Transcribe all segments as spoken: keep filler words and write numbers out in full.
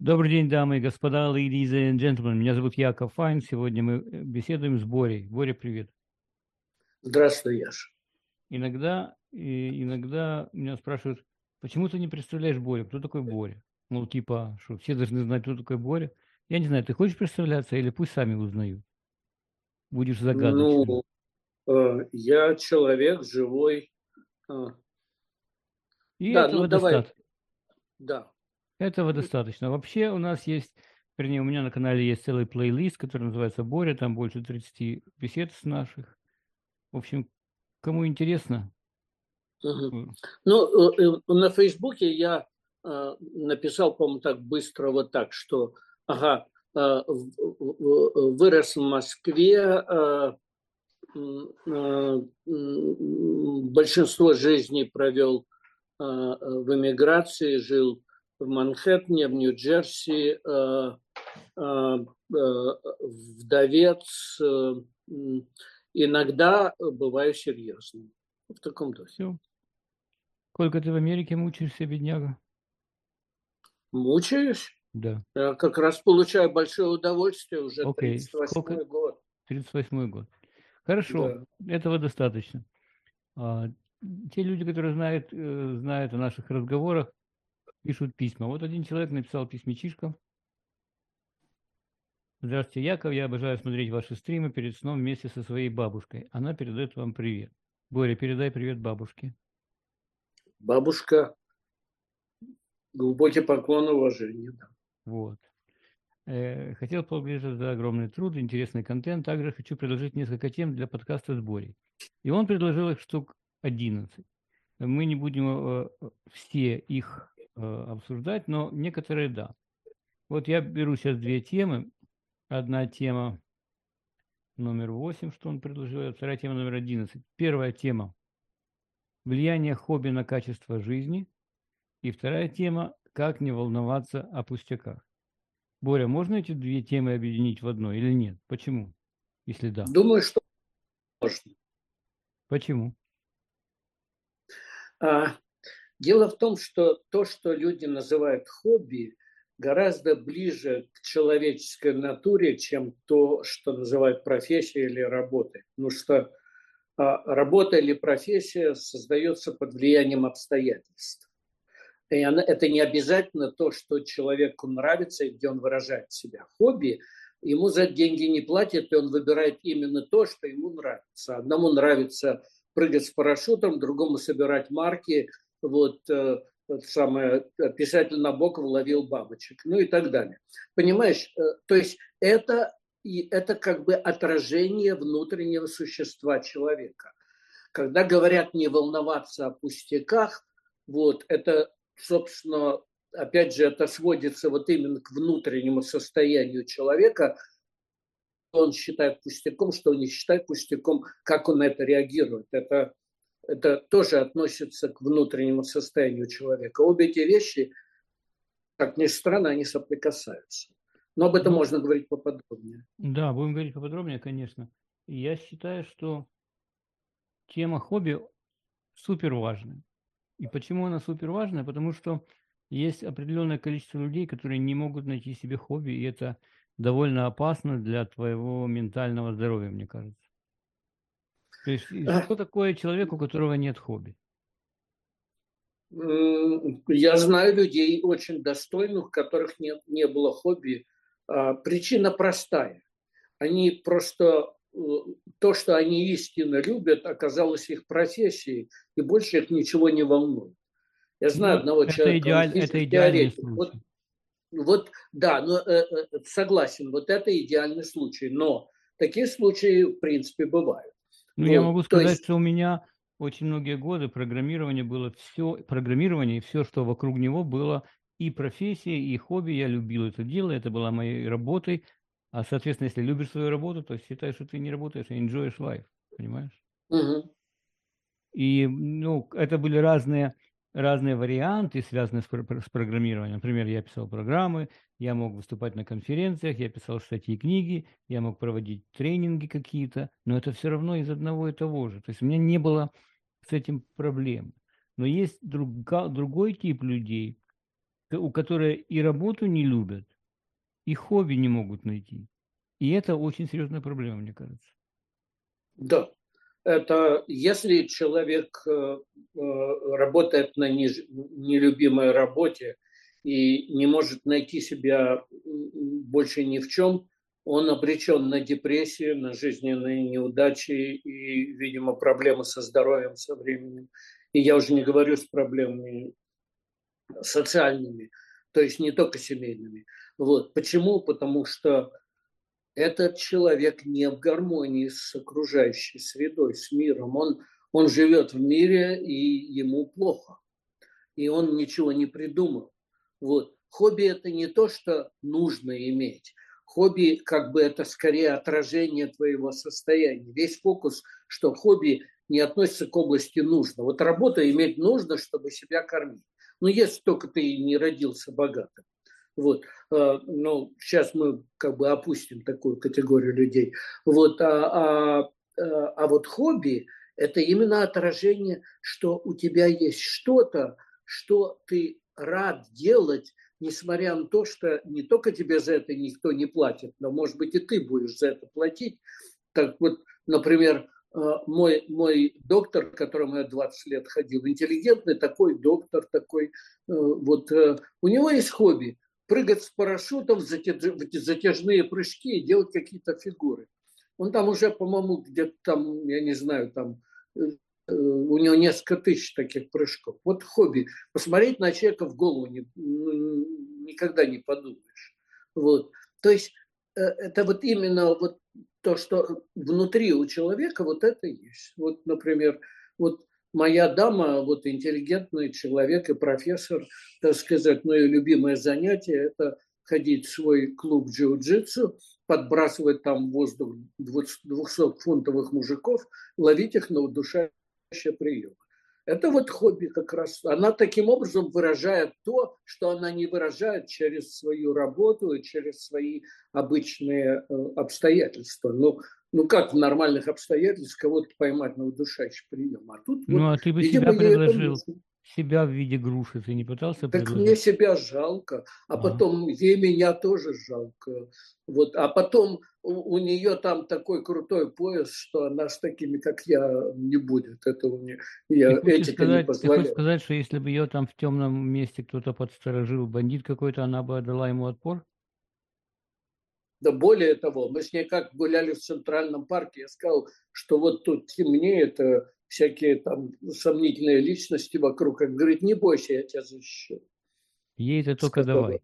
Добрый день, дамы и господа, ladies and gentlemen. Меня зовут Яков Файн. Сегодня мы э, беседуем с Борей. Боря, привет. Здравствуй, Яша. Иногда, и иногда меня спрашивают, почему ты не представляешь Борю? Кто такой Боря? Ну, типа, что все должны знать, кто такой Боря. Я не знаю, ты хочешь представляться или пусть сами узнают? Будешь Ну, загадочным. э, я человек живой. А, И да, ну этого давай, достаточно. да. Этого достаточно. Вообще у нас есть, вернее, у меня на канале есть целый плейлист, который называется Боря. Там больше тридцати бесед с наших. В общем, кому интересно, Мгм. м, Ну, э, э, на Фейсбуке я э, написал, по-моему, так быстро вот так, что, ага, э, в- в- вырос в Москве, э, м, э, м, большинство жизни провел э, в эмиграции, жил в Манхэттене, в Нью-Джерси, э, э, э, вдовец, э, иногда бываю серьезным. В таком духе. все. Сколько ты в Америке мучаешься, бедняга? Мучаюсь. Да. Я как раз получаю большое удовольствие, уже Окей. тридцать Сколько? восьмой год. Тридцать восьмой год. Хорошо. Да. Этого достаточно. А, те люди, которые знают, э, знают о наших разговорах, пишут письма. Вот один человек написал письмечишко. Здравствуйте, Яков. Я обожаю смотреть ваши стримы перед сном вместе со своей бабушкой. Она передает вам привет. Боря, передай привет бабушке. Бабушка, глубокий поклон и уважение. Да. Вот. Э, хотел поблагодарить за огромный труд, интересный контент. Также хочу предложить несколько тем для подкаста с Борей. И он предложил их штук одиннадцать. Мы не будем э, э, все их э, обсуждать, но некоторые да. Вот я беру сейчас две темы. Одна тема номер восемь, что он предложил, а вторая тема номер одиннадцать. Первая тема – влияние хобби на качество жизни. И вторая тема – как не волноваться о пустяках. Боря, можно эти две темы объединить в одно или нет? Почему? Если да. Думаю, что можно. Почему? А, дело в том, что то, что люди называют хобби, гораздо ближе к человеческой натуре, чем то, что называют профессией или работой. Потому что а, работа или профессия создается под влиянием обстоятельств. И она, это не обязательно то, что человеку нравится и где он выражает себя. Хобби ему за деньги не платят, и он выбирает именно то, что ему нравится. Одному нравится прыгать с парашютом, другому собирать марки. Вот, э, вот самое, писатель Набоков ловил бабочек, ну и так далее. Понимаешь, э, то есть это, и это как бы отражение внутреннего существа человека. Когда говорят не волноваться о пустяках, вот, это, собственно, опять же, это сводится вот именно к внутреннему состоянию человека. Он считает пустяком, что он не считает пустяком, как он на это реагирует. Это, это тоже относится к внутреннему состоянию человека. Обе эти вещи, как ни странно, они соприкасаются. Но об этом Ну, можно говорить поподробнее. да, будем говорить поподробнее, конечно. И я считаю, что тема хобби супер важная. И почему она супер важная? Потому что есть определенное количество людей, которые не могут найти себе хобби, и это довольно опасно для твоего ментального здоровья, мне кажется. То есть, и что такое человек, у которого нет хобби? Я знаю людей очень достойных, у которых нет, не было хобби. Причина простая. Они просто э, то, что они истинно любят, оказалось их профессией, и больше их ничего не волнует. Я знаю Ну, одного это, человека, он идеаль, это идеальный физик-теоретик. Вот, случай. вот да, но, э, э, согласен, вот это идеальный случай, но такие случаи, в принципе, бывают. Ну, я Вот, могу то сказать, есть, что у меня очень многие годы программирование было все, программирование и все, что вокруг него было и профессия, и хобби. Я любил это дело, это была моей работой. А, соответственно, если любишь свою работу, то считай, что ты не работаешь, а enjoyешь life, понимаешь? угу, И, ну, это были разные, разные варианты, связанные с, про- с программированием. Например, я писал программы, я мог выступать на конференциях, я писал статьи и книги, я мог проводить тренинги какие-то, но это все равно из одного и того же. То есть у меня не было с этим проблем. Но есть друга- другой тип людей, у которые и работу не любят, и хобби не могут найти. И это очень серьезная проблема, мне кажется. Да. Это если человек э, работает на нелюбимой работе и не может найти себя больше ни в чем, он обречен на депрессию, на жизненные неудачи и, видимо, проблемы со здоровьем со временем. И я уже не говорю с проблемами социальными, то есть не только семейными. Вот. Почему? Потому что этот человек не в гармонии с окружающей средой, с миром. Он, он живет в мире, и ему плохо. И он ничего не придумал. Вот. Хобби – это не то, что нужно иметь. Хобби, как бы, это скорее отражение твоего состояния. Весь фокус, что хобби не относится к области нужно. Вот работа иметь нужно, чтобы себя кормить. Но если только ты не родился богатым. Вот. Но сейчас мы как бы опустим такую категорию людей. Вот. А, а, а вот хобби – это именно отражение, что у тебя есть что-то, что ты рад делать, несмотря на то, что не только тебе за это никто не платит, но, может быть, и ты будешь за это платить. Так вот, например, мой, мой доктор, к которому я двадцать лет ходил, интеллигентный такой доктор, такой, вот, у него есть хобби – прыгать с парашютом в затяжные прыжки и делать какие-то фигуры. Он там уже, по-моему, где-то там, я не знаю, там у него несколько тысяч таких прыжков. Вот хобби. Посмотреть на человека в голову не, никогда не подумаешь. Вот. То есть это вот именно вот то, что внутри у человека, вот это и есть. Вот, например, вот моя дама, вот интеллигентный человек и профессор, так сказать, мое любимое занятие – это ходить в свой клуб джиу-джитсу, подбрасывать там в воздух двухсотфунтовых мужиков, ловить их на удушающие приемы. Это вот хобби как раз. Она таким образом выражает то, что она не выражает через свою работу и через свои обычные обстоятельства. Ну, ну как в нормальных обстоятельствах кого-то поймать на удушающий прием? А тут ну, вот, а ты бы видимо, себя ей это предложил, нужно. себя в виде груши, ты не пытался Так предложить? мне себя жалко, а, а потом ей меня тоже жалко. Вот, а потом у, у нее там такой крутой пояс, что она с такими, как я, не будет. Это у нее я, ты хочешь этика не сказать, ты хочешь позволяет. сказать, что если бы ее там в темном месте кто-то подсторожил, бандит какой-то, она бы отдала ему отпор? Да более того, мы с ней как гуляли в Центральном парке, я сказал, что вот тут темнеет, всякие там сомнительные личности вокруг. Он говорит, не бойся, я тебя защищу. Ей это только давай.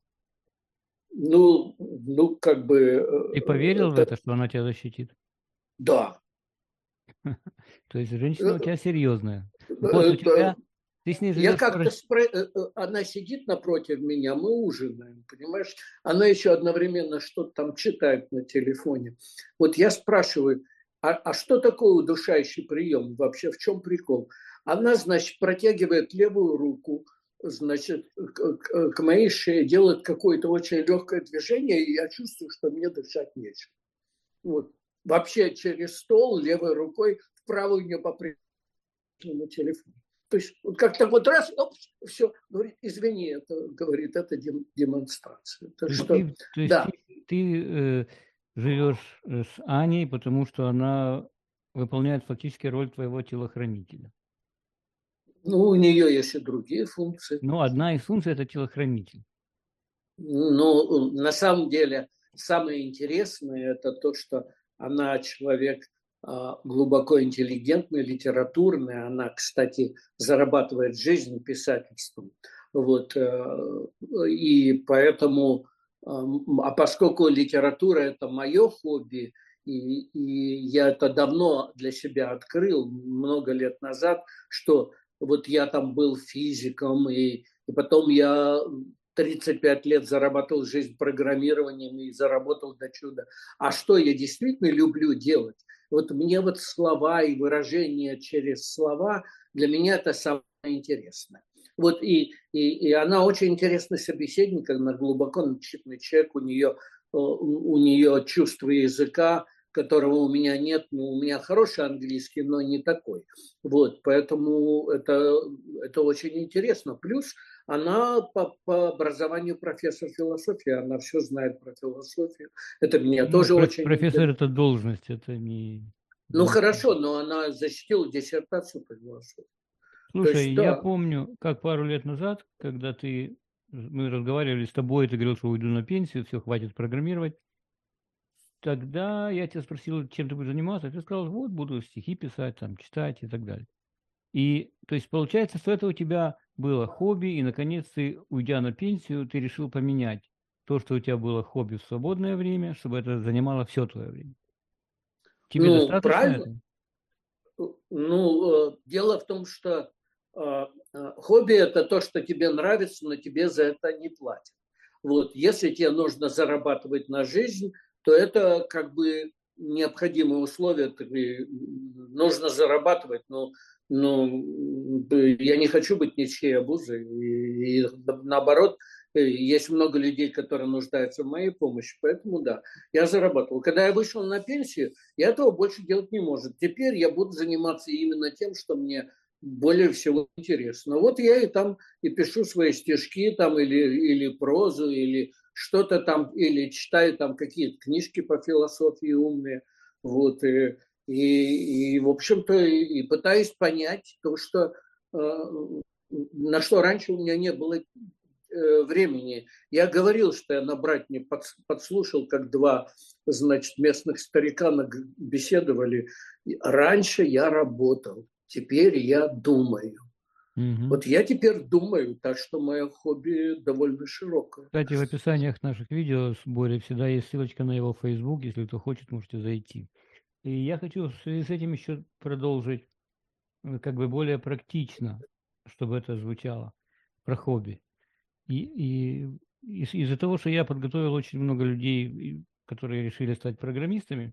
Ну, ну, как бы... Ты поверил это... в это, что она тебя защитит? Да. То есть женщина у тебя серьезная. Вот у тебя... Ты с ней Я живешь... как-то... Спро... Она сидит напротив меня, мы ужинаем, понимаешь? Она еще одновременно что-то там читает на телефоне. Вот я спрашиваю, а, а что такое удушающий прием вообще? В чем прикол? Она, значит, протягивает левую руку, значит, к, к моей шее, делает какое-то очень легкое движение, и я чувствую, что мне дышать нечем. Вот. Вообще через стол левой рукой в правую не по-прежнему телефон. То есть вот как-то вот раз, оп, все, говорит, извини, это, говорит, это демонстрация. Так то что, ты, то есть да. ты, ты э, живешь с Аней, потому что она выполняет фактически роль твоего телохранителя. Ну, у нее есть и другие функции. Но одна из функций – это телохранитель. Ну, на самом деле, самое интересное – это то, что она человек глубоко интеллигентный, литературный. Она, кстати, зарабатывает жизнь писательством. Вот. И поэтому, а поскольку литература – это мое хобби, и, и я это давно для себя открыл, много лет назад, что вот я там был физиком, и, и потом я тридцать пять лет зарабатывал жизнь программированием и заработал до чуда. А что я действительно люблю делать? Вот мне вот слова и выражения через слова, для меня это самое интересное. Вот и, и, и она очень интересный собеседник, она глубоко начитанный человек, у нее, у нее чувство языка, которого у меня нет, но у меня хороший английский, но не такой. Вот, поэтому это, это очень интересно. Плюс Она по, по образованию профессор философии, она все знает про философию. Это меня Ну, тоже проф- очень профессор – интересует. это должность, это не Ну философия. хорошо, но она защитила диссертацию по философии. То Слушай, есть я да. помню, как пару лет назад, когда ты, мы разговаривали с тобой, ты говорил, что уйду на пенсию, все, хватит программировать. Тогда я тебя спросил, чем ты будешь заниматься, ты сказал, вот, буду стихи писать, там, читать и так далее. И, то есть, получается, что это у тебя было хобби, и, наконец, ты, уйдя на пенсию, ты решил поменять то, что у тебя было хобби в свободное время, чтобы это занимало все твое время. Тебе Ну, достаточно правильно. этого? Ну, э, дело в том, что э, э, хобби – это то, что тебе нравится, но тебе за это не платят. Вот, если тебе нужно зарабатывать на жизнь, то это как бы необходимые условия. Нужно зарабатывать, но, но я не хочу быть ничьей обузой. И, и наоборот, есть много людей, которые нуждаются в моей помощи, поэтому да, я зарабатывал. Когда я вышел на пенсию, я этого больше делать не может. Теперь я буду заниматься именно тем, что мне более всего интересно. Вот я и там и пишу свои стишки там или, или прозу, или что-то там, или читаю там какие-то книжки по философии умные. Вот, и, и, и в общем-то, и, и пытаюсь понять то, что э, на что раньше у меня не было времени. Я говорил, что я на Братне подслушал, как два, значит, местных старикана беседовали. Раньше я работал, теперь я думаю. Угу. Вот я теперь думаю, так что мое хобби довольно широкое. Кстати, в описаниях наших видео с Борей всегда есть ссылочка на его Facebook, если кто хочет, можете зайти. И я хочу в связи с этим еще продолжить как бы более практично, чтобы это звучало, про хобби. И, и из- из-за того, что я подготовил очень много людей, которые решили стать программистами,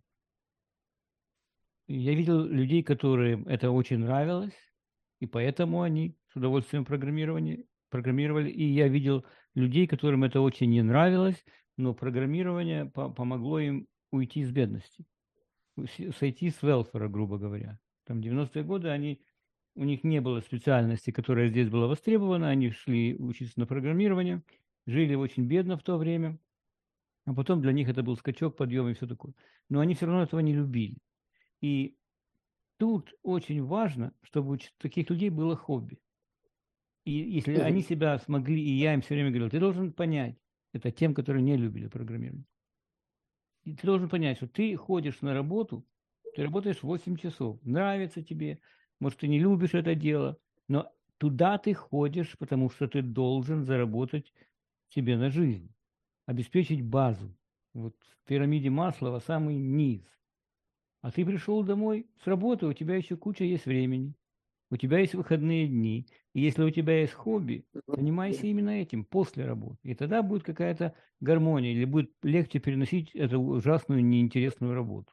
я видел людей, которым это очень нравилось, и поэтому они с удовольствием программировали, программировали. И я видел людей, которым это очень не нравилось, но программирование по- помогло им уйти из бедности, сойти с велфора, грубо говоря. Там девяностые годы они, у них не было специальности, которая здесь была востребована, они шли учиться на программирование, жили очень бедно в то время, а потом для них это был скачок, подъем и все такое. Но они все равно этого не любили. И тут очень важно, чтобы у таких людей было хобби. И если они себя смогли, и я им все время говорил, ты должен понять, это тем, которые не любили программирование. И ты должен понять, что ты ходишь на работу, ты работаешь восемь часов, нравится тебе, может, ты не любишь это дело, но туда ты ходишь, потому что ты должен заработать себе на жизнь, обеспечить базу. Вот в пирамиде Маслова самый низ. А ты пришел домой с работы, у тебя еще куча есть времени, у тебя есть выходные дни. И если у тебя есть хобби, занимайся именно этим после работы. И тогда будет какая-то гармония, или будет легче переносить эту ужасную, неинтересную работу.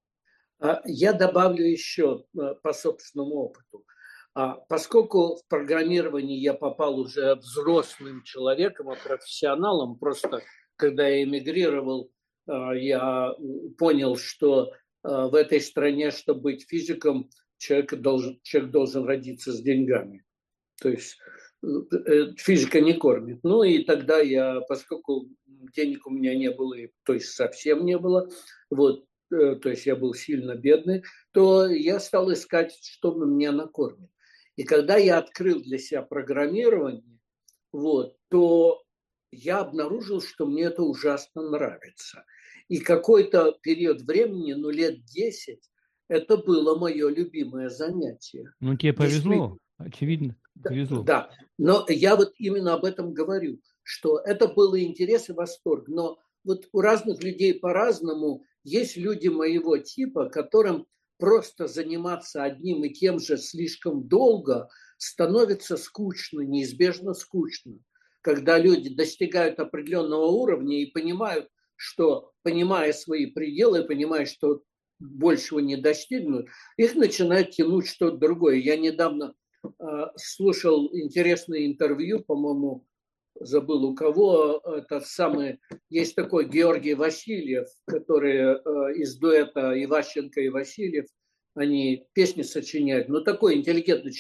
Я добавлю еще по собственному опыту. Поскольку в программирование я попал уже взрослым человеком, а профессионалом, просто когда я эмигрировал, я понял, что в этой стране, чтобы быть физиком, человек должен, человек должен родиться с деньгами. То есть физика не кормит. Ну и тогда я, поскольку денег у меня не было, то есть совсем не было, вот, то есть я был сильно бедный, то я стал искать, что меня накормит. И когда я открыл для себя программирование, вот, то я обнаружил, что мне это ужасно нравится. И какой-то период времени, ну лет десять, это было мое любимое занятие. Ну, тебе повезло, очевидно, повезло. Да, но я вот именно об этом говорю, что это было интерес и восторг. Но вот у разных людей по-разному. Есть люди моего типа, которым просто заниматься одним и тем же слишком долго становится скучно, неизбежно скучно. Когда люди достигают определенного уровня и понимают, что, понимая свои пределы, понимая, что большего не достигнут, их начинает тянуть что-то другое. Я недавно слушал интересное интервью, по-моему, забыл у кого, этот самый, есть такой Георгий Васильев, который из дуэта Иващенко и Васильев, они песни сочиняют, но такой интеллигентный человек.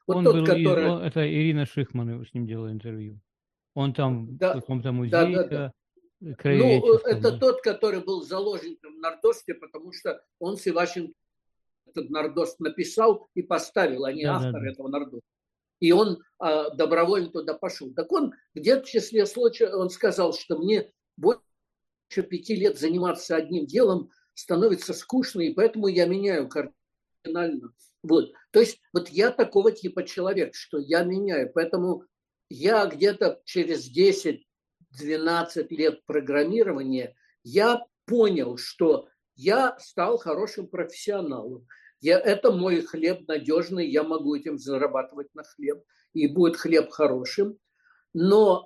Вот Он тот, был, из, который... он, это Ирина Шихман с ним делала интервью. Он там в Да, каком-то да, музее да, да. э, Ну, э, краеведческом, это да. тот, который был заложником Нордости, потому что он с Иващенко этот Нордост написал и поставил, а не Да, да, автор да. этого Нордоста. И он а, добровольно туда пошел. Так он где-то в числе случаев, он сказал, что мне больше пяти лет заниматься одним делом становится скучно, и поэтому я меняю кардинально. Вот. То есть вот я такого типа человек, что я меняю. Поэтому я где-то через десять-двенадцать лет программирования я понял, что я стал хорошим профессионалом. Я, это мой хлеб надежный, я могу этим зарабатывать на хлеб, и будет хлеб хорошим. Но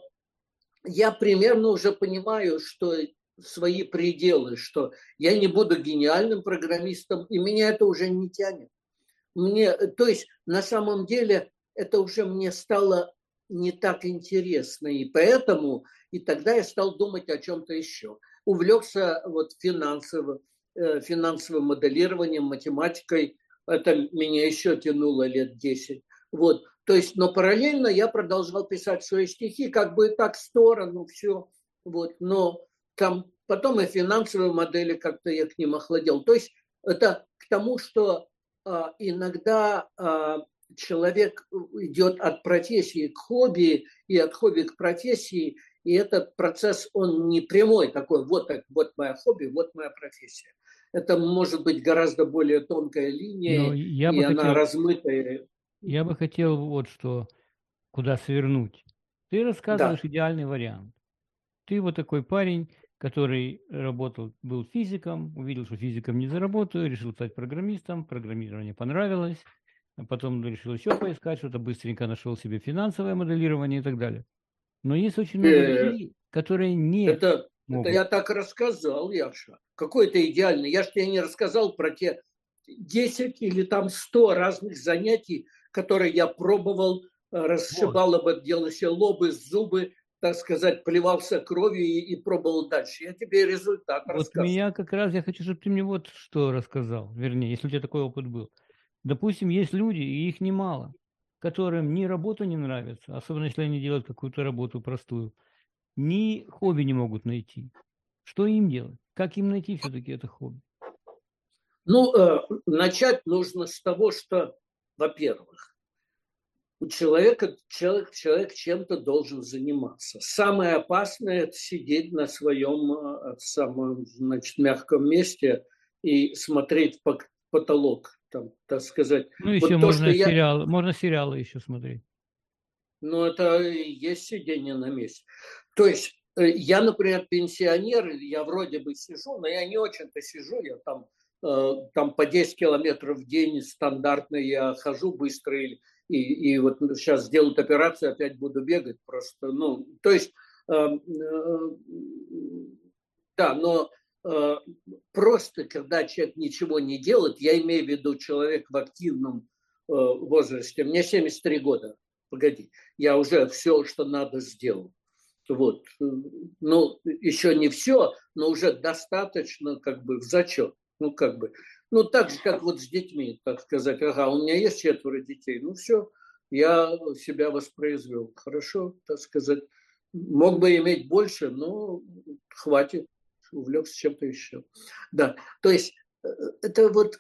я примерно уже понимаю, что свои пределы, что я не буду гениальным программистом, и меня это уже не тянет. Мне, то есть на самом деле это уже мне стало не так интересно, и поэтому и тогда я стал думать о чем-то еще. Увлекся вот финансовым, э, финансовым моделированием, математикой. Это меня еще тянуло лет десять. Вот. То есть, но параллельно я продолжал писать свои стихи, как бы так в сторону, все. Вот. Но там потом и финансовые модели как-то я к ним охладел. То есть это к тому, что а, иногда а, человек идет от профессии к хобби и от хобби к профессии, и этот процесс, он не прямой такой, вот, вот моя хобби, вот моя профессия. Это может быть гораздо более тонкая Но линия, я и бы она хотел, размытая. я бы хотел вот что, куда свернуть. Ты рассказываешь Да. идеальный вариант. Ты вот такой парень, который работал, был физиком, увидел, что физиком не заработаю, решил стать программистом, программирование понравилось, а потом решил еще поискать, что-то быстренько нашел себе финансовое моделирование и так далее. Но есть очень много Э, людей, которые не Это, это могут. я так рассказал, Яша. Какой это идеальный. Я же тебе не рассказал про те десять или там сто разных занятий, которые я пробовал, Вот. расшибал об это дело себе лобы, зубы, так сказать, плевался кровью и, и пробовал дальше. Я тебе результат Вот рассказывал. меня как раз, я хочу, чтобы ты мне вот что рассказал, вернее, если у тебя такой опыт был. Допустим, есть люди, и их немало, которым ни работа не нравится, особенно если они делают какую-то работу простую, ни хобби не могут найти. Что им делать? Как им найти все-таки это хобби? Ну, э, начать нужно с того, что, во-первых, у человека человек, человек чем-то должен заниматься. Самое опасное – это сидеть на своем э, самом, значит, мягком месте и смотреть в потолок, там, так сказать. Ну, еще Вот то, что можно я… сериалы, можно сериалы еще смотреть. Ну, это и есть сидение на месте. То есть э, я, например, пенсионер, я вроде бы сижу, но я не очень-то сижу, я там, э, там по десять километров в день стандартно я хожу быстро, и, и, и вот сейчас сделают операцию, опять буду бегать просто. Ну, то есть, э, э, да, но э, просто когда человек ничего не делает, я имею в виду человек в активном э, возрасте, мне семьдесят три года, погоди, я уже все, что надо, сделал. Вот. Ну, еще не все, но уже достаточно как бы в зачет. Ну, как бы. Ну, так же, как вот с детьми, так сказать. Ага, у меня есть четверо детей. Ну, все, я себя воспроизвел. Хорошо, так сказать. Мог бы иметь больше, но хватит. Увлекся чем-то еще. Да, то есть это вот,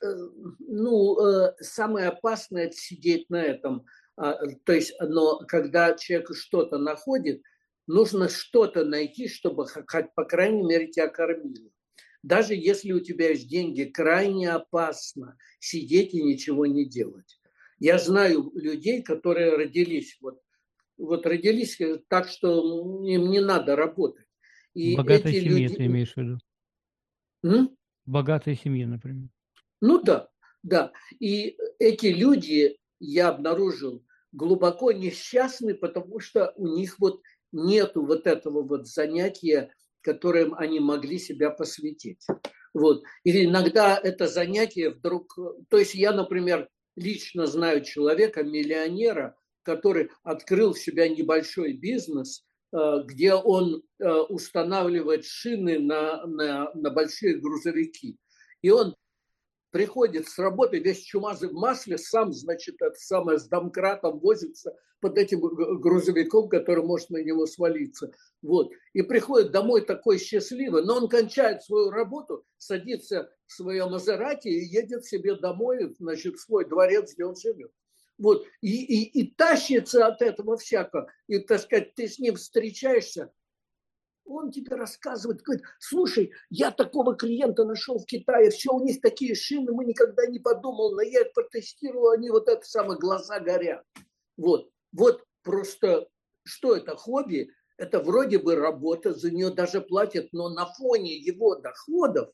ну, самое опасное – это сидеть на этом. То есть, но когда человек что-то находит, нужно что-то найти, чтобы, по крайней мере, тебя кормило. Даже если у тебя есть деньги, крайне опасно сидеть и ничего не делать. Я знаю людей, которые родились, вот, вот родились так, что им не надо работать. В И богатой эти семье люди… ты имеешь в виду? М? В богатой семье, например. Ну да, да. И эти люди, я обнаружил, глубоко несчастны, потому что у них вот нету вот этого вот занятия, которым они могли себя посвятить. Вот. И иногда это занятие вдруг… То есть я, например, лично знаю человека, миллионера, который открыл в себя небольшой бизнес, где он устанавливает шины на, на, на большие грузовики. И он приходит с работы весь чумазый в масле, сам, значит, это самое, с домкратом возится под этим грузовиком, который может на него свалиться. Вот. И приходит домой такой счастливый, но он кончает свою работу, садится в свое Мазерати и едет себе домой, значит, в свой дворец, где он живет. Вот. И, и, и тащится от этого всякого. И, так сказать, ты с ним встречаешься, он тебе рассказывает, говорит, слушай, я такого клиента нашел в Китае, все, у них такие шины, мы никогда не подумал, но я их протестировал, они вот это самое, глаза горят. Вот, вот просто, что это, хобби? Это вроде бы работа, за нее даже платят, но на фоне его доходов,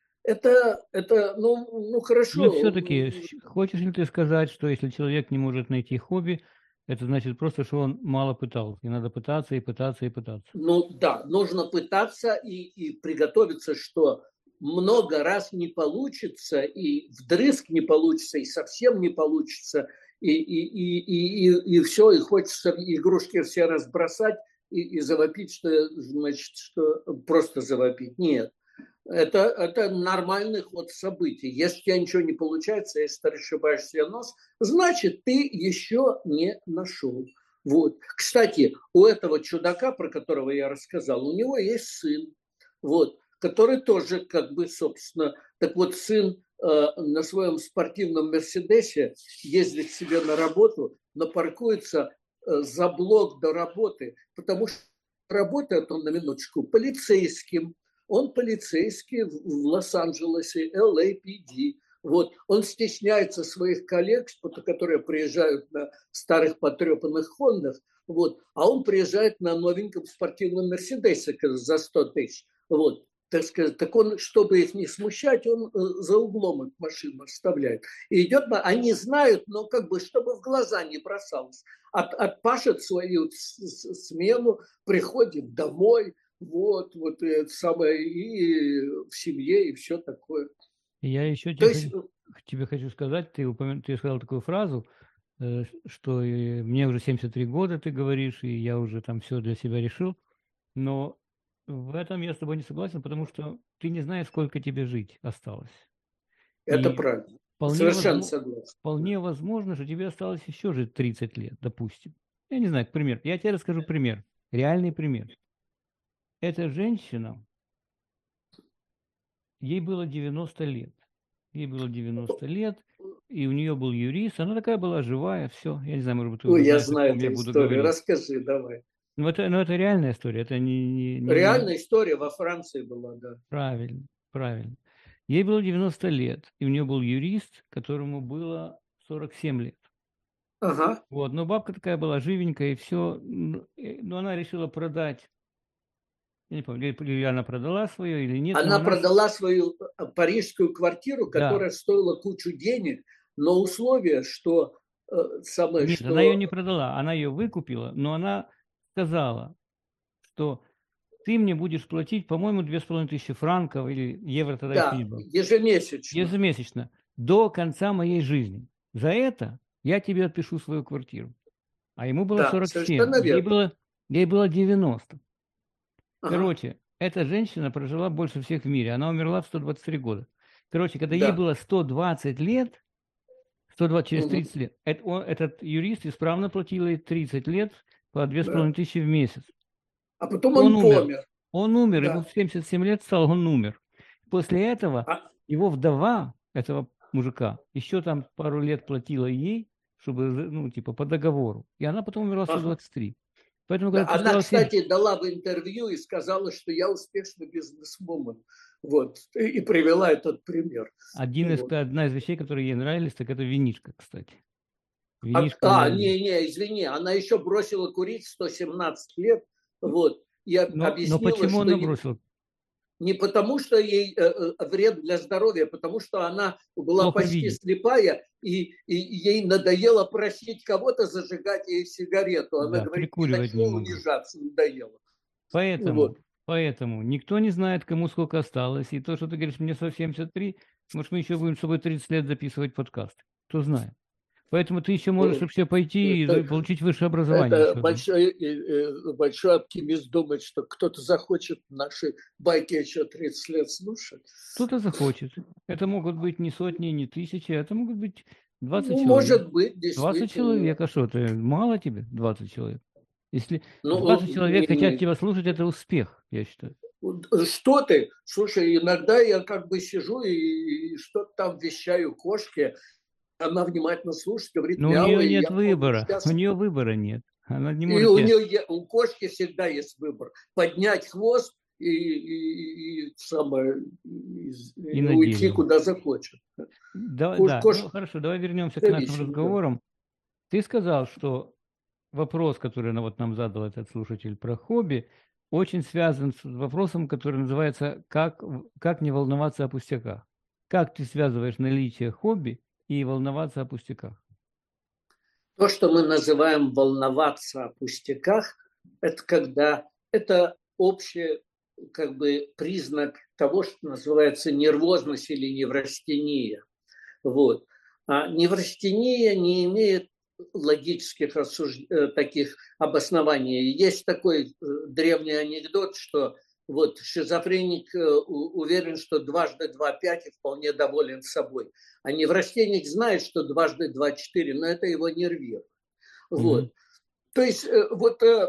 это, это ну, ну хорошо. Но все-таки, хочешь ли ты сказать, что если человек не может найти хобби, это значит просто, что он мало пытался. И надо пытаться, и пытаться, и пытаться. Ну да, нужно пытаться и, и приготовиться, что много раз не получится, и вдрызг не получится, и совсем не получится, и, и, и, и, и, и все, и хочется игрушки все разбросать и, и завопить, что, значит, что просто завопить. Нет. Это, это нормальный ход событий. Если у тебя ничего не получается, если ты расшибаешь себе нос, значит, ты еще не нашел. Вот. Кстати, у этого чудака, про которого я рассказал, у него есть сын, вот, который тоже, как бы, собственно, так вот, сын э, на своем спортивном Мерседесе ездит себе на работу, но паркуется э, за блок до работы, потому что работает он, на минуточку, полицейским. Он полицейский в Лос-Анджелесе, эл эй пи ди. Вот. Он стесняется своих коллег, которые приезжают на старых потрепанных Хондах, вот. А он приезжает на новеньком спортивном Мерседесе за сто тысяч. Вот. Так сказать, так он, чтобы их не смущать, он за углом их машину оставляет. И идет, они знают, но как бы, чтобы в глаза не бросалось. От, отпашет свою смену, приходит домой, вот, вот это самое, и в семье, и все такое. Я еще тебе, есть... хочу, тебе хочу сказать, ты, упомя... ты сказал такую фразу, э, что мне уже семьдесят три года, ты говоришь, и я уже там все для себя решил, но в этом я с тобой не согласен, потому что ты не знаешь, сколько тебе жить осталось. Это и правильно. Вполне Совершенно возможно, согласен. Вполне возможно, что тебе осталось еще жить тридцать лет, допустим. Я не знаю, к примеру. Я тебе расскажу пример, реальный пример. Эта женщина, ей было девяносто лет. Ей было девяносто лет, и у нее был юрист. Она такая была живая, все. Я не знаю, может быть, ты Ой, уже я знаешь, знаю о ком я эту буду историю. говорить. Расскажи, давай. Но это, но это реальная история. Это не, не, не Реальная не... история во Франции была, да. Правильно, правильно. Ей было девяносто лет, и у нее был юрист, которому было сорок семь лет. Ага. Вот, но бабка такая была живенькая, и все. Но она решила продать. Я не помню, или она продала свое, или нет. Она, она продала свою парижскую квартиру, которая да. стоила кучу денег, но условие, что э, самое, Нет, что... она ее не продала, она ее выкупила, но она сказала, что ты мне будешь платить, по-моему, две с половиной тысячи франков или евро тогда еще не Да, было. ежемесячно. Ежемесячно. До конца моей жизни. За это я тебе отпишу свою квартиру. А ему было Да, сорок семь, совершенно ей верно. было, ей было девяносто. Ага. Короче, эта женщина прожила больше всех в мире. Она умерла в сто двадцать три года. Короче, когда Да. ей было сто двадцать лет, сто двадцать, через тридцать Угу. лет, это, он, этот юрист исправно платил ей тридцать лет по две с Да. половиной тысячи в месяц. А потом он он умер. помер. Он умер, Да. ему в семьдесят семь лет стал, он умер. После этого А... его вдова, этого мужика, еще там пару лет платила ей, чтобы, ну, типа, по договору. И она потом умерла в сто двадцать три. Ага. Поэтому, да, когда она, кстати, семьдесят... дала в интервью и сказала, что я успешный бизнесвумен. Вот. И, и привела этот пример. Один из, вот. Одна из вещей, которые ей нравились, так это винишко, кстати. Винишко а, а не, не, извини, она еще бросила курить сто семнадцать лет. Вот. Я но, объяснила, но почему что она бросила? Не потому, что ей э, вред для здоровья, а потому что она была Плохо почти видит. слепая, и, и ей надоело просить кого-то зажигать ей сигарету. Она Да, говорит, не хочу не унижаться, надоело. Поэтому, вот. поэтому никто не знает, кому сколько осталось. И то, что ты говоришь, мне сто семьдесят три, может, мы еще будем с тобой тридцать лет записывать подкаст. Кто знает. Поэтому ты еще можешь вообще пойти и Это, получить высшее образование. это еще. большой, большой оптимист думать, что кто-то захочет наши байки еще тридцать лет слушать. Кто-то захочет. Это могут быть не сотни, не тысячи, это могут быть двадцать Ну, человек. может быть, двадцать действительно. человек, а что ты, мало тебе двадцать человек? Если Ну, двадцать человек не, хотят не. тебя слушать, это успех, я считаю. Что ты? Слушай, иногда я как бы сижу и, и что-то там вещаю кошке, она внимательно слушает, говорит Но у мяу, нее и нет я помню, выбора, у счастлив. нее выбора нет. Она не И может у тебе... нее, у кошки всегда есть выбор. Поднять хвост и, и, и, самое, и, И и на уйти дерево. куда захочет. Да, Кош, да. кош... Ну хорошо, давай вернемся к нашим зависимо, да. разговорам. Ты сказал, что вопрос, который вот нам задал этот слушатель про хобби, очень связан с вопросом, который называется «Как, в- как не волноваться о пустяках?». Как ты связываешь наличие хобби и волноваться о пустяках? То, что мы называем волноваться о пустяках, это когда это общий как бы признак того, что называется нервозность или неврастения. Вот. А неврастения не имеет логических рассуж... таких обоснований. Есть такой э, древний анекдот, что вот шизофреник э, уверен, что дважды два пять и вполне доволен собой. А неврастенник знает, что дважды два четыре, но это его нервирует. Мгм. Вот. То есть э, вот, э,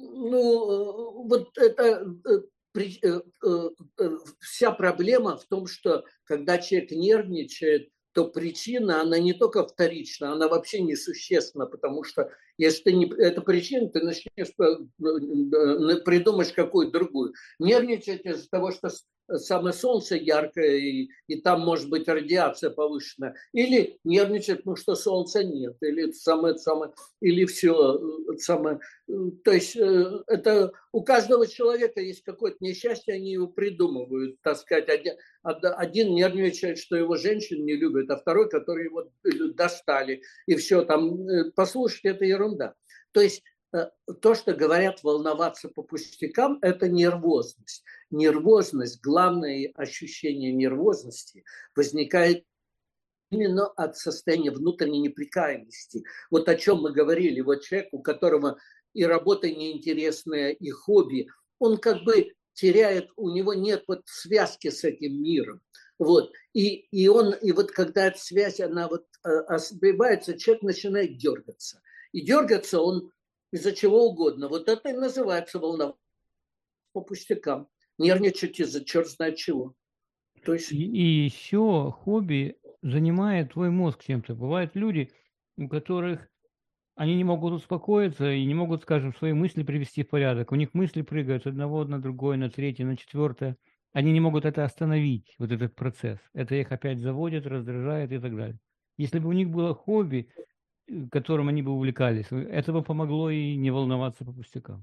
ну, вот это э, при- э, э, э, вся проблема в том, что когда человек нервничает, то причина, она не только вторична, она вообще несущественна, потому что если ты не, эта причина, ты начнешь э, э, придумаешь какую-то другую. Нервничать из-за того, что самое солнце яркое, и, и там может быть радиация повышенная. Или нервничать, потому что солнца нет, или самое, самое, или все самое. То есть это у каждого человека есть какое-то несчастье, они его придумывают, так сказать. Один, один нервничает, что его женщины не любят, а второй, который его достали. И все, там, послушайте, это ерунда. То есть то, что говорят волноваться по пустякам, это нервозность. Нервозность, главное ощущение нервозности возникает именно от состояния внутренней неприкаянности. Вот о чем мы говорили. Вот человек, у которого и работа неинтересная, и хобби, он как бы теряет, у него нет вот связки с этим миром. Вот. И, и он, и вот когда эта связь, она вот ослабевается, человек начинает дергаться. И дергаться он из-за чего угодно. Вот это и называется волнование по пустякам. Нервничать из-за черт знает чего. То есть... И, и еще хобби занимает твой мозг чем-то. Бывают люди, у которых они не могут успокоиться и не могут, скажем, свои мысли привести в порядок. У них мысли прыгают с одного на другое, на третье, на четвертое. Они не могут это остановить, вот этот процесс. Это их опять заводит, раздражает и так далее. Если бы у них было хобби, э, которым они бы увлекались, э, это бы помогло и не волноваться по пустякам.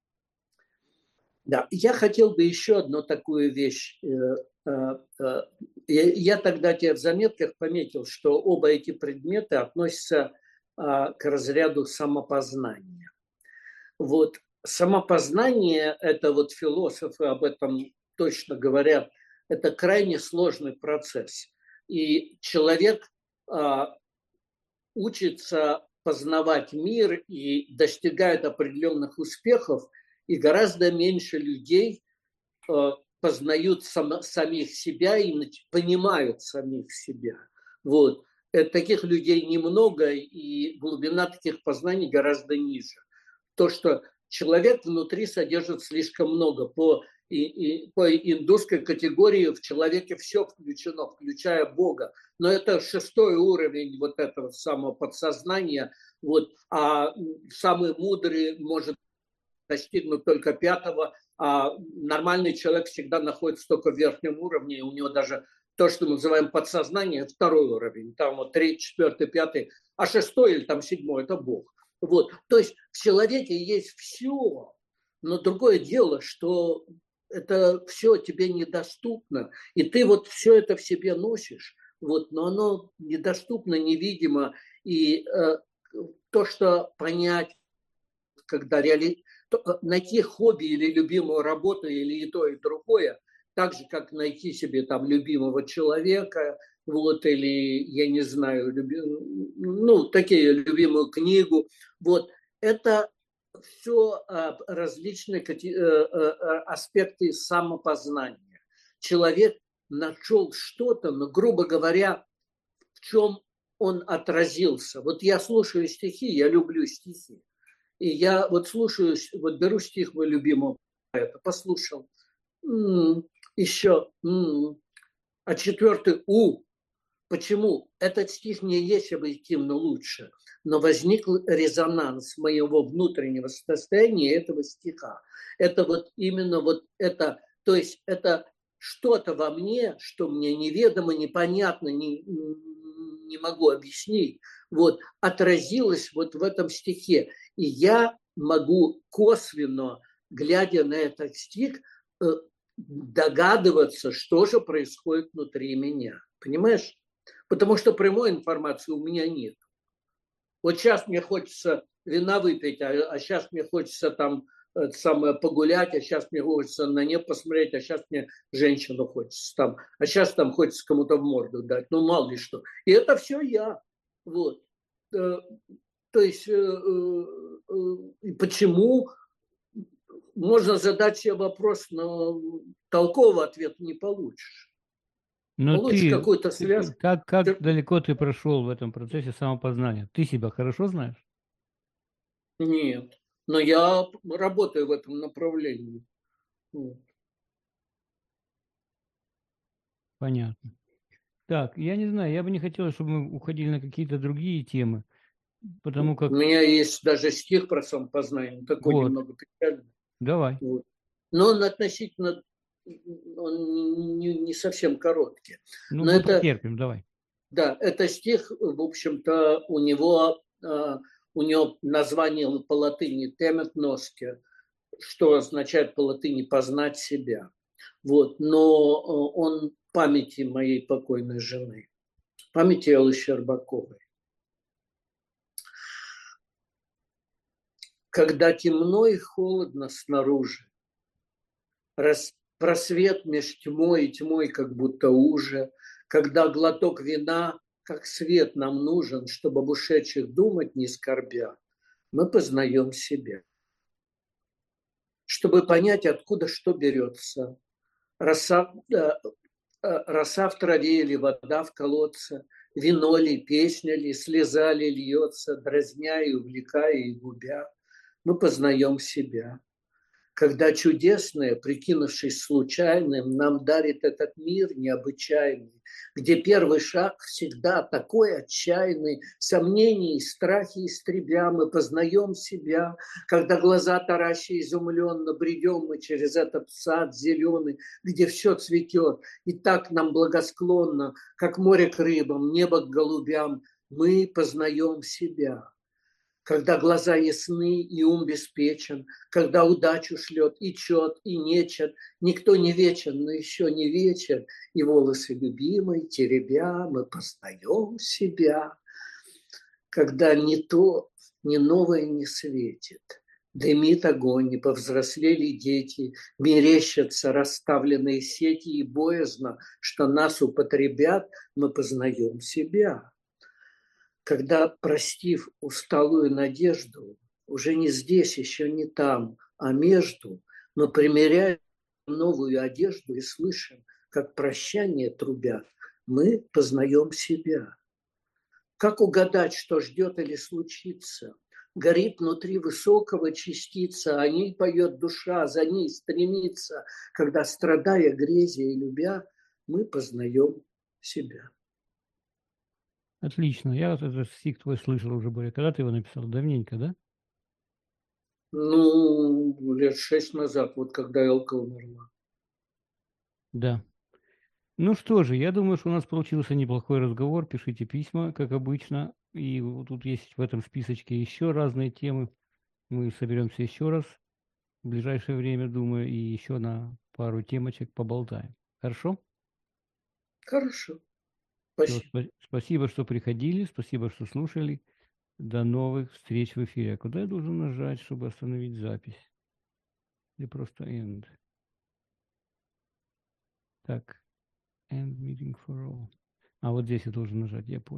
Да, я хотел бы еще одну такую вещь. Я тогда тебе в заметках пометил, что оба эти предмета относятся к разряду самопознания. Вот самопознание, это вот философы об этом точно говорят, это крайне сложный процесс. И человек учится познавать мир и достигает определенных успехов, и гораздо меньше людей э, познают сам, самих себя и понимают самих себя. Вот. Это, таких людей немного, и глубина таких познаний гораздо ниже. То, что человек внутри содержит слишком много. По, и, и, по индусской категории в человеке все включено, включая Бога. Но это шестой уровень вот этого самого подсознания. Вот. А самый мудрый может достигнут только пятого, а нормальный человек всегда находится только в верхнем уровне, и у него даже то, что мы называем подсознание, второй уровень, там вот третий, четвертый, пятый, а шестой или там седьмой – это Бог. Вот. То есть в человеке есть все, но другое дело, что это все тебе недоступно, и ты вот все это в себе носишь, вот, но оно недоступно, невидимо, и э, то, что понять, когда реали... найти хобби или любимую работу, или и то, и другое, так же, как найти себе там любимого человека, вот, или, я не знаю, люби, ну, такие, любимую книгу, вот, это все различные аспекты самопознания. Человек нашел что-то, но, грубо говоря, в чем он отразился. Вот я слушаю стихи, я люблю стихи. И я вот слушаю, вот беру стих моего любимого поэта, послушал, м-м, еще, м-м, а четвертый у. Почему? Этот стих не есть объективно лучше, но возник резонанс моего внутреннего состояния этого стиха. Это вот именно вот это, то есть это что-то во мне, что мне неведомо, непонятно, не, не могу объяснить, вот, отразилось вот в этом стихе. И я могу косвенно, глядя на этот стих, догадываться, что же происходит внутри меня. Понимаешь? Потому что прямой информации у меня нет. Вот сейчас мне хочется вина выпить, а, а сейчас мне хочется там это самое, погулять, а сейчас мне хочется на небо посмотреть, а сейчас мне женщину хочется там, а сейчас там хочется кому-то в морду дать, ну мало ли что. И это все я. Вот. То есть, и почему можно задать себе вопрос, но толкового ответа не получишь. Но Получишь ты, какую-то ты- связь. как, как далеко ты прошел в этом процессе самопознания? Ты себя хорошо знаешь? Нет. Но я работаю в этом направлении. Вот. Понятно. Так, я не знаю, я бы не хотел, чтобы мы уходили на какие-то другие темы, потому У как... меня есть даже стих про самопознание, такой Вот, немного печальный. давай. Вот. Но он относительно, он не, не совсем короткий. Ну, Но мы это, потерпим, давай. да, это стих, в общем-то, у него, у него название по латыни «темет носке», что означает по латыни «познать себя». Вот. Но он памяти моей покойной жены, памяти Эллы Щербаковой. Когда темно и холодно снаружи, просвет меж тьмой и тьмой как будто уже, когда глоток вина, как свет нам нужен, чтобы об ушедших думать не скорбя, мы познаем себя. Чтобы понять, откуда что берется. Роса, э, роса в траве или вода в колодце, вино ли, песня ли, слеза ли льется, дразня и увлекая и губя, мы познаем себя. Когда чудесное, прикинувшись случайным, нам дарит этот мир необычайный, где первый шаг всегда такой отчаянный, сомнений, страхи истребя, мы познаем себя, когда глаза тараща изумленно бредем мы через этот сад зеленый, где все цветет, и так нам благосклонно, как море к рыбам, небо к голубям, мы познаем себя. Когда глаза ясны и ум беспечен, когда удачу шлет и чет, и нечет, никто не вечен, но еще не вечер, и волосы любимой теребя, мы познаем себя. Когда ни то, ни новое не светит, дымит огонь, и повзрослели дети, мерещатся расставленные сети, и боязно, что нас употребят, мы познаем себя. Когда, простив усталую надежду, уже не здесь, еще не там, а между, мы примеряем новую одежду и слышим, как прощание трубят, мы познаем себя. Как угадать, что ждет или случится? Горит внутри высокого частица, о ней поет душа, за ней стремится, когда, страдая, грезя и любя, мы познаем себя. Отлично. Я вот этот стих твой слышал уже более. Когда ты его написал? Давненько, да? Ну, лет шесть назад, вот когда Элка умерла. Да. Ну что же, я думаю, что у нас получился неплохой разговор. Пишите письма, как обычно. И вот тут есть в этом списочке еще разные темы. Мы соберемся еще раз в ближайшее время, думаю, и еще на пару темочек поболтаем. Хорошо? Хорошо. Всё, Спасибо. спа- спасибо, что приходили, спасибо, что слушали. До новых встреч в эфире. А куда я должен нажать, чтобы остановить запись? Или просто end? Так, end meeting for all. А вот здесь я должен нажать, я понял.